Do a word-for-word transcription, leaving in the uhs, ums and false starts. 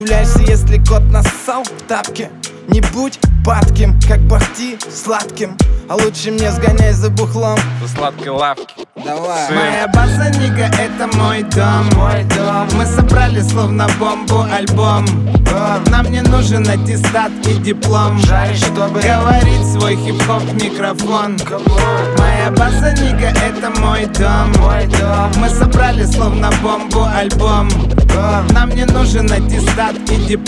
Удивляйся, если кот нассал в тапке. Не будь падким, как пахти сладким, а лучше мне сгоняй за бухлом до сладкой лавки. Давай. Сын. Моя база, нига, это мой дом. Мой дом. Мы собрали словно бомбу альбом. Дом. Нам не нужен аттестат и диплом. Жарить, чтобы говорить свой хип-хоп в микрофон. Камон. Моя база, нига, это мой дом. Мой дом. Мы собрали словно бомбу альбом. Дом. Нам не нужен аттестат и диплом.